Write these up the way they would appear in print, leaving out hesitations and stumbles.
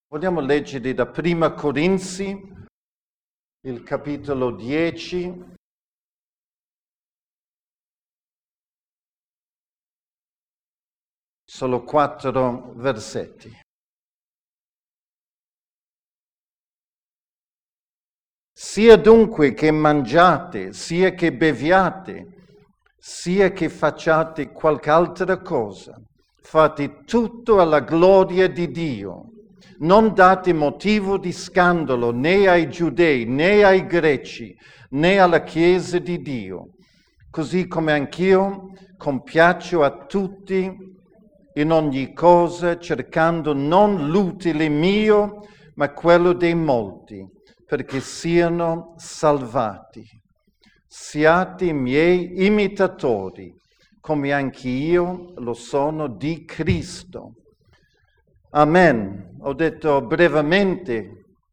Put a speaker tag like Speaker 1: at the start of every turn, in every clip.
Speaker 1: Vogliamo leggere da Prima Corinzi, il capitolo 10. Solo 4 versetti. Sia dunque che mangiate, sia che beviate, sia che facciate qualche altra cosa, fate tutto alla gloria di Dio. Non date motivo di scandalo né ai giudei, né ai greci, né alla Chiesa di Dio, così come anch'io compiaccio a tutti in ogni cosa, cercando non l'utile mio, ma quello dei molti, perché siano salvati. Siate miei imitatori, come anche io lo sono di Cristo. Amen. Ho detto brevemente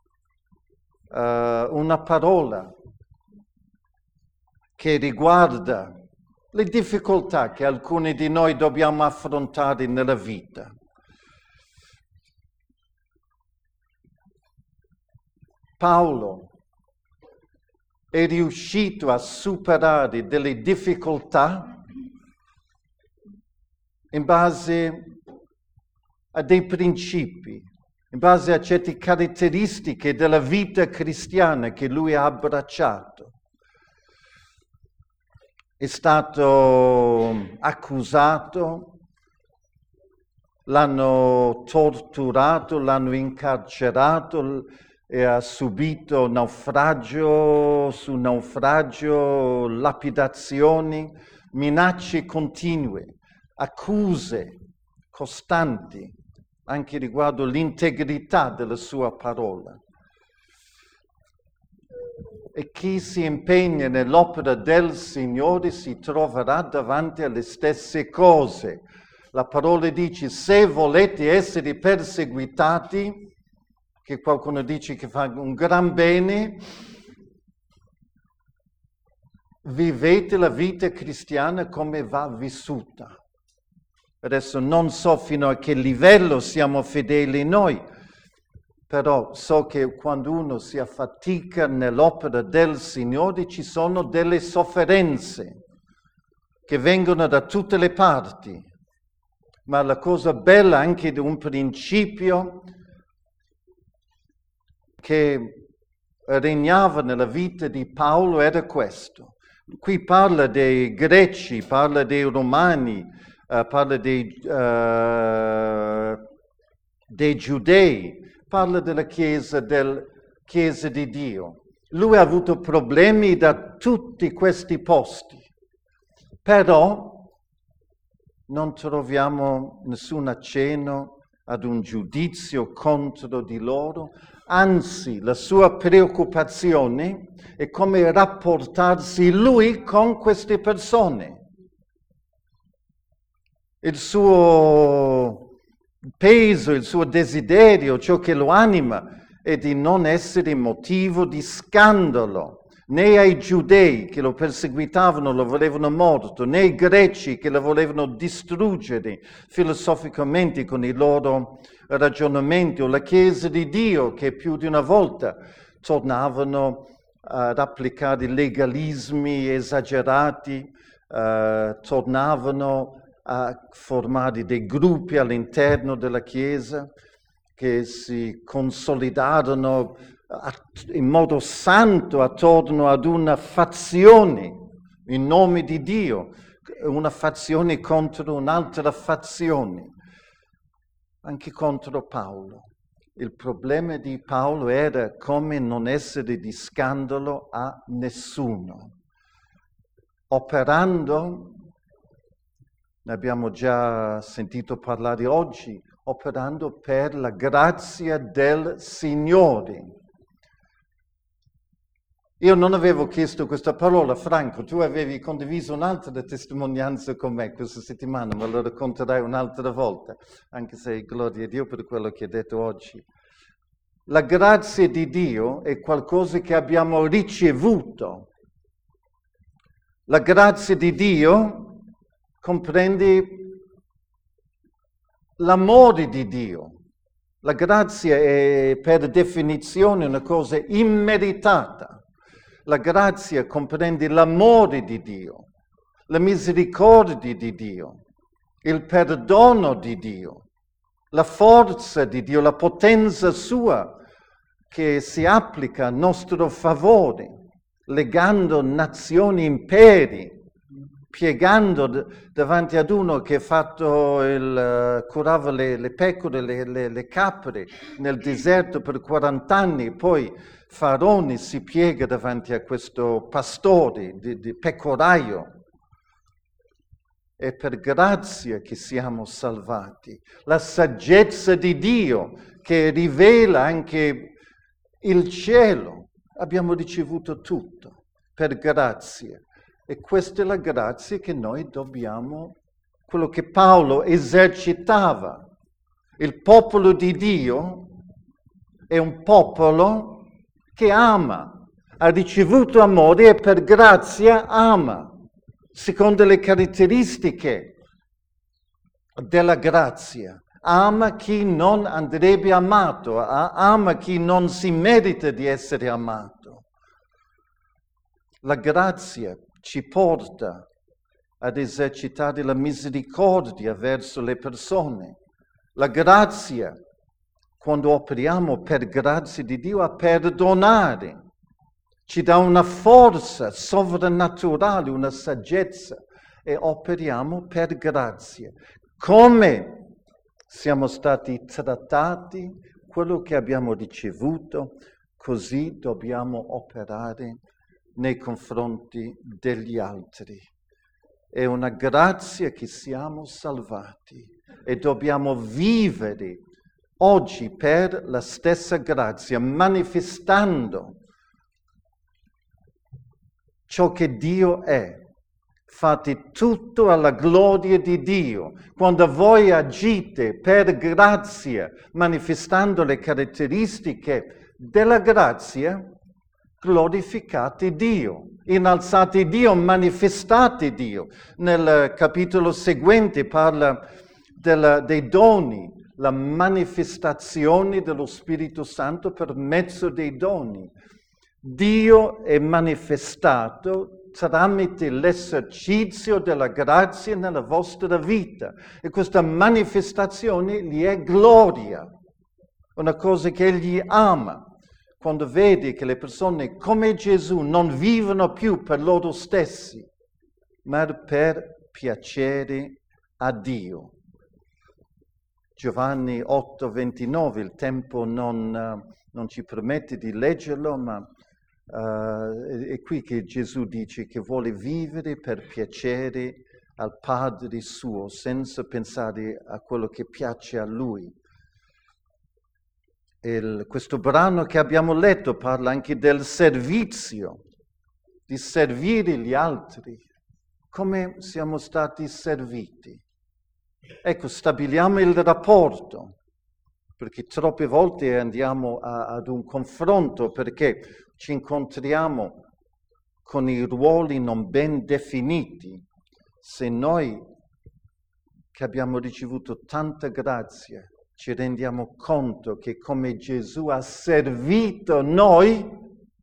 Speaker 1: una parola che riguarda le difficoltà che alcuni di noi dobbiamo affrontare nella vita. Paolo è riuscito a superare delle difficoltà in base a dei principi, in base a certe caratteristiche della vita cristiana che lui ha abbracciato. È stato accusato, l'hanno torturato, l'hanno incarcerato e ha subito naufragio su naufragio, lapidazioni, minacce continue, accuse costanti, anche riguardo l'integrità della sua parola. E chi si impegna nell'opera del Signore si troverà davanti alle stesse cose. La parola dice, se volete essere perseguitati, che qualcuno dice che fa un gran bene, vivete la vita cristiana come va vissuta. Adesso non so fino a che livello siamo fedeli noi, però so che quando uno si affatica nell'opera del Signore ci sono delle sofferenze che vengono da tutte le parti. Ma la cosa bella anche di un principio che regnava nella vita di Paolo era questo. Qui parla dei greci, parla dei romani, parla dei giudei, parla della Chiesa di Dio. Lui ha avuto problemi da tutti questi posti, però non troviamo nessun accenno ad un giudizio contro di loro, anzi la sua preoccupazione è come rapportarsi lui con queste persone. Il suo peso, il suo desiderio, ciò che lo anima, è di non essere motivo di scandalo, né ai giudei che lo perseguitavano, lo volevano morto, né ai greci che lo volevano distruggere filosoficamente con i loro ragionamenti, o la Chiesa di Dio che più di una volta tornavano ad applicare legalismi esagerati, tornavano a formare dei gruppi all'interno della Chiesa che si consolidarono in modo santo attorno ad una fazione in nome di Dio, una fazione contro un'altra fazione, anche contro Paolo. Il problema di Paolo era come non essere di scandalo a nessuno. Operando, ne abbiamo già sentito parlare oggi, operando per la grazia del Signore. Io non avevo chiesto questa parola, Franco, tu avevi condiviso un'altra testimonianza con me questa settimana, ma lo racconterai un'altra volta, anche se gloria a Dio per quello che hai detto oggi. La grazia di Dio è qualcosa che abbiamo ricevuto. La grazia di Dio comprende l'amore di Dio, La grazia è per definizione una cosa immeritata. La grazia comprende l'amore di Dio, la misericordia di Dio, il perdono di Dio, la forza di Dio, la potenza sua che si applica a nostro favore, legando nazioni, imperi, piegando davanti ad uno che curava le pecore, le capre nel deserto per 40 anni, poi Faraone si piega davanti a questo pastore di pecoraio. È per grazia che siamo salvati. La saggezza di Dio che rivela anche il cielo. Abbiamo ricevuto tutto per grazia. E questa è la grazia che noi dobbiamo, quello che Paolo esercitava. Il popolo di Dio è un popolo che ama, ha ricevuto amore e per grazia ama, secondo le caratteristiche della grazia. Ama chi non andrebbe amato, ama chi non si merita di essere amato. La grazia ci porta ad esercitare la misericordia verso le persone. La grazia, quando operiamo per grazia di Dio, a perdonare, ci dà una forza sovrannaturale, una saggezza, e operiamo per grazia. Come siamo stati trattati, quello che abbiamo ricevuto, così dobbiamo operare nei confronti degli altri. È una grazia che siamo salvati e dobbiamo vivere oggi per la stessa grazia, manifestando ciò che Dio è. Fate tutto alla gloria di Dio. Quando voi agite per grazia, manifestando le caratteristiche della grazia, glorificate Dio, innalzate Dio, manifestate Dio. Nel capitolo seguente parla dei doni, la manifestazione dello Spirito Santo per mezzo dei doni. Dio è manifestato tramite l'esercizio della grazia nella vostra vita. E questa manifestazione gli è gloria, una cosa che egli ama. Quando vede che le persone come Gesù non vivono più per loro stessi, ma per piacere a Dio. Giovanni 8:29, il tempo non ci permette di leggerlo, ma è qui che Gesù dice che vuole vivere per piacere al Padre suo, senza pensare a quello che piace a Lui. Questo brano che abbiamo letto parla anche del servizio, di servire gli altri, come siamo stati serviti. Ecco, stabiliamo il rapporto, perché troppe volte andiamo ad un confronto, perché ci incontriamo con i ruoli non ben definiti. Se noi che abbiamo ricevuto tanta grazia ci rendiamo conto che come Gesù ha servito noi,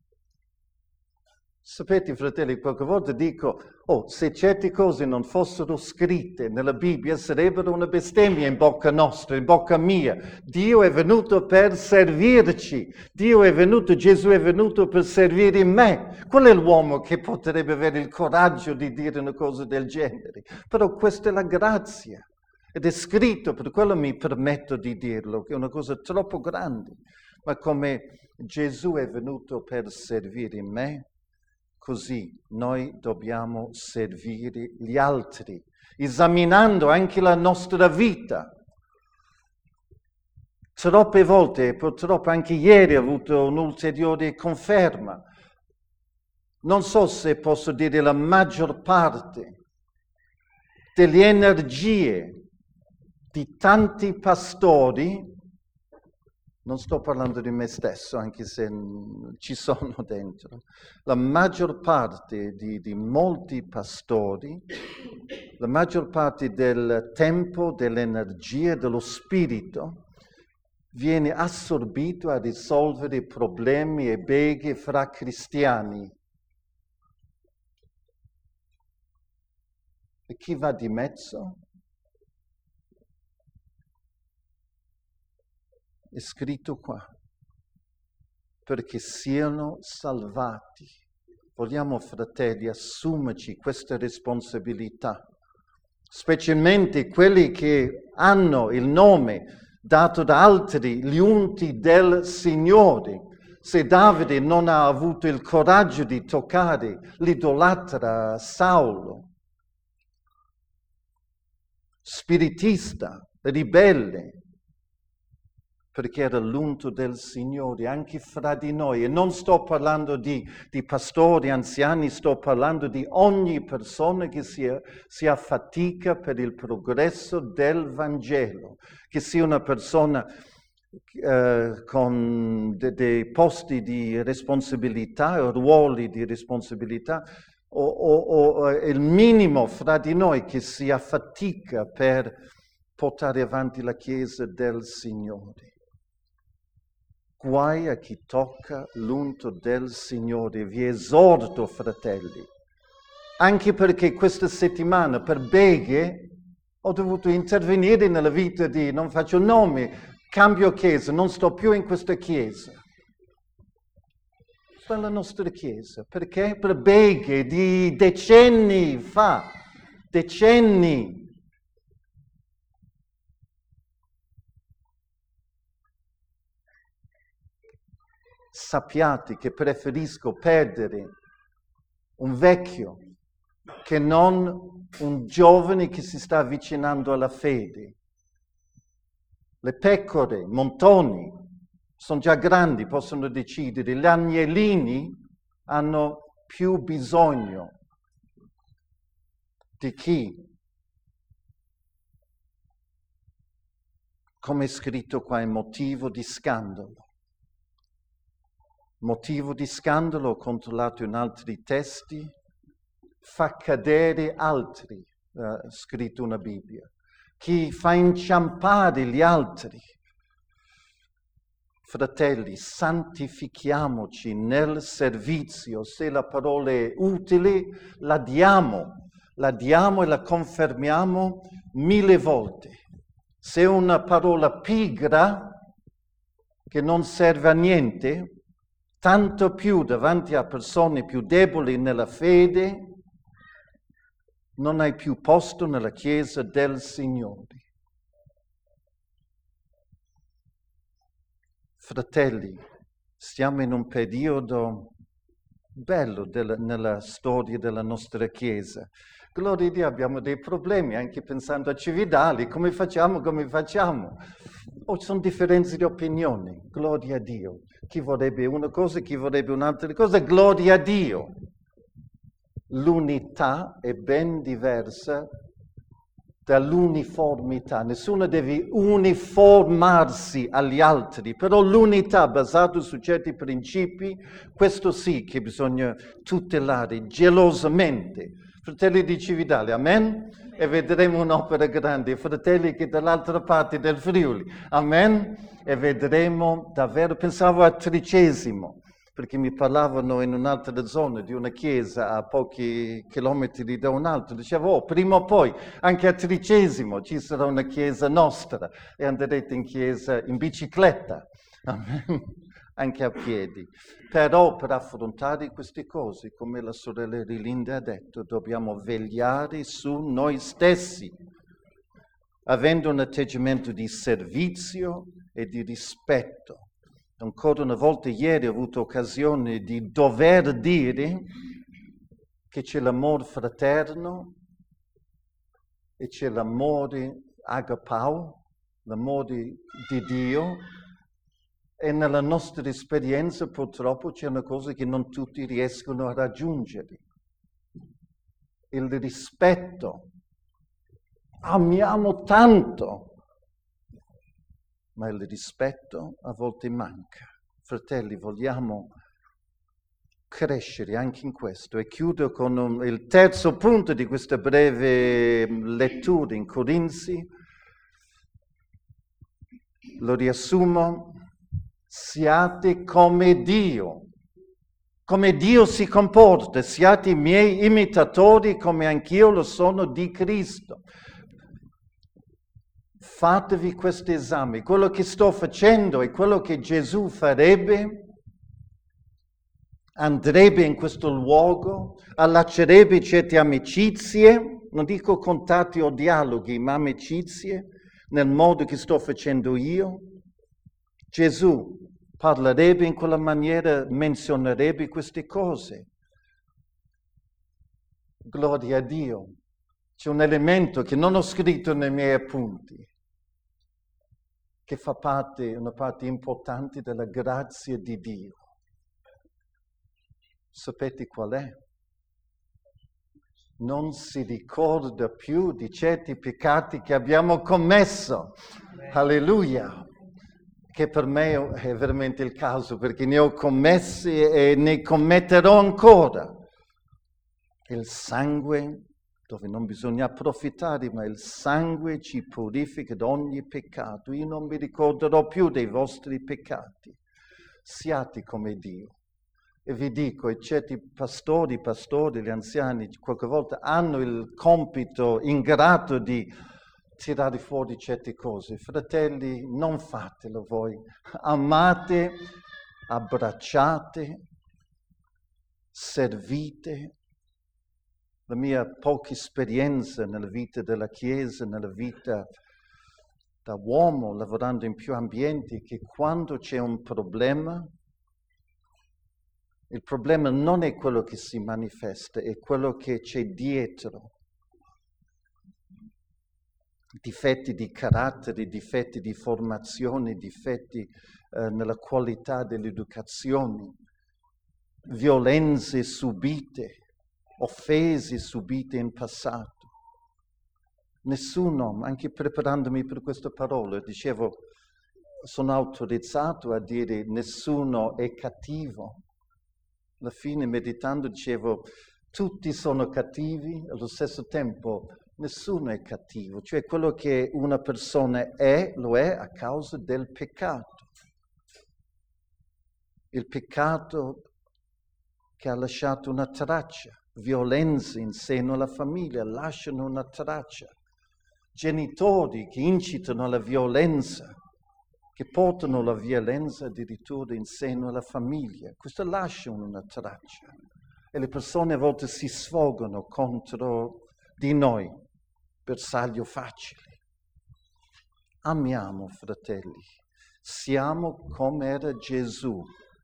Speaker 1: sapete fratelli, qualche volta dico, se certe cose non fossero scritte nella Bibbia sarebbero una bestemmia in bocca nostra, in bocca mia. Dio è venuto per servirci, Gesù è venuto per servire me. Qual è l'uomo che potrebbe avere il coraggio di dire una cosa del genere? Però questa è la grazia. Ed è scritto, per quello mi permetto di dirlo, che è una cosa troppo grande. Ma come Gesù è venuto per servire me, così noi dobbiamo servire gli altri, esaminando anche la nostra vita. Troppe volte, purtroppo anche ieri ho avuto un'ulteriore conferma. Non so se posso dire la maggior parte delle energie di tanti pastori, non sto parlando di me stesso, anche se ci sono dentro, la maggior parte di molti pastori, la maggior parte del tempo, dell'energia, dello spirito, viene assorbito a risolvere problemi e beghe fra cristiani. E chi va di mezzo? È scritto qua, perché siano salvati. Vogliamo, fratelli, assumerci questa responsabilità, specialmente quelli che hanno il nome dato da altri, gli unti del Signore. Se Davide non ha avuto il coraggio di toccare l'idolatra Saulo, spiritista, ribelle, perché era l'unto del Signore, anche fra di noi. E non sto parlando di pastori, anziani, sto parlando di ogni persona che si affatica per il progresso del Vangelo, che sia una persona con dei posti di responsabilità o ruoli di responsabilità, o il minimo fra di noi che si affatica per portare avanti la Chiesa del Signore. Guai a chi tocca l'unto del Signore. Vi esorto, fratelli, anche perché questa settimana per beghe ho dovuto intervenire nella vita di, non faccio nomi, cambio chiesa, non sto più in questa chiesa. Sto nella nostra chiesa, perché? Per beghe di decenni fa, decenni. Sappiate che preferisco perdere un vecchio che non un giovane che si sta avvicinando alla fede. Le pecore, montoni, sono già grandi, possono decidere. Gli agnellini hanno più bisogno di chi, come è scritto qua, è motivo di scandalo. Motivo di scandalo, ho controllato in altri testi, fa cadere altri, scritto una Bibbia. Chi fa inciampare gli altri. Fratelli, santifichiamoci nel servizio. Se la parola è utile, la diamo e la confermiamo 1000 volte. Se è una parola pigra, che non serve a niente, tanto più davanti a persone più deboli nella fede, non hai più posto nella Chiesa del Signore. Fratelli, siamo in un periodo bello nella storia della nostra Chiesa. Gloria a Dio, abbiamo dei problemi, anche pensando a Cividali, come facciamo? O ci sono differenze di opinione, gloria a Dio. Chi vorrebbe una cosa, chi vorrebbe un'altra cosa, gloria a Dio. L'unità è ben diversa dall'uniformità. Nessuno deve uniformarsi agli altri, però l'unità basata su certi principi, questo sì che bisogna tutelare gelosamente. Fratelli di Cividale, amen? E vedremo un'opera grande. Fratelli che dall'altra parte del Friuli, amen? E vedremo davvero, pensavo a Tricesimo, perché mi parlavano in un'altra zona di una chiesa a pochi chilometri da un'altra. Dicevo, prima o poi anche a Tricesimo ci sarà una chiesa nostra e andrete in chiesa in bicicletta, anche a piedi. Però per affrontare queste cose, come la sorella Rilinda ha detto, dobbiamo vegliare su noi stessi, avendo un atteggiamento di servizio e di rispetto. Ancora una volta ieri ho avuto occasione di dover dire che c'è l'amore fraterno e c'è l'amore agapao, l'amore di Dio, e nella nostra esperienza purtroppo c'è una cosa che non tutti riescono a raggiungere. Il rispetto. Amiamo tanto, ma il rispetto a volte manca. Fratelli, vogliamo crescere anche in questo. E chiudo con il terzo punto di questa breve lettura in Corinzi. lo riassumo, siate come Dio si comporta, siate i miei imitatori come anch'io lo sono di Cristo. Fatevi questo esame, quello che sto facendo è quello che Gesù farebbe, andrebbe in questo luogo, allaccerebbe certe amicizie, non dico contatti o dialoghi, ma amicizie, nel modo che sto facendo io. Gesù parlerebbe in quella maniera, menzionerebbe queste cose. Gloria a Dio. C'è un elemento che non ho scritto nei miei appunti, che fa una parte importante della grazia di Dio. Sapete qual è? Non si ricorda più di certi peccati che abbiamo commesso. Alleluia! Che per me è veramente il caso, perché ne ho commessi e ne commetterò ancora. Il sangue, dove non bisogna approfittare, ma il sangue ci purifica da ogni peccato. Io non mi ricorderò più dei vostri peccati. Siate come Dio. E vi dico, e certi pastori, gli anziani, qualche volta hanno il compito ingrato di tirare fuori certe cose. Fratelli, non fatelo voi. Amate, abbracciate, servite. La mia poca esperienza nella vita della Chiesa, nella vita da uomo, lavorando in più ambienti, che quando c'è un problema, il problema non è quello che si manifesta, è quello che c'è dietro. Difetti di carattere, difetti di formazione, difetti nella qualità dell'educazione, violenze subite, offese subite in passato. Nessuno, anche preparandomi per questa parola, dicevo, sono autorizzato a dire nessuno è cattivo. Alla fine, meditando, dicevo, tutti sono cattivi, allo stesso tempo nessuno è cattivo. Cioè quello che una persona è, lo è a causa del peccato. Il peccato che ha lasciato una traccia, violenze in seno alla famiglia lasciano una traccia. Genitori che incitano alla violenza, che portano la violenza addirittura in seno alla famiglia. Questo lascia una traccia. E le persone a volte si sfogano contro di noi, bersaglio facile. Amiamo, fratelli. Siamo come era Gesù,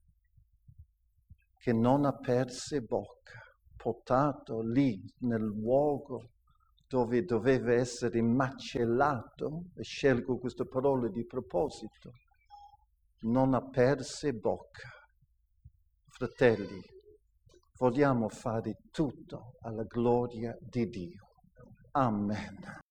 Speaker 1: che non ha perso bocca, portato lì nel luogo dove doveva essere macellato, e scelgo questa parola di proposito, non ha perso bocca. Fratelli, vogliamo fare tutto alla gloria di Dio. Amen.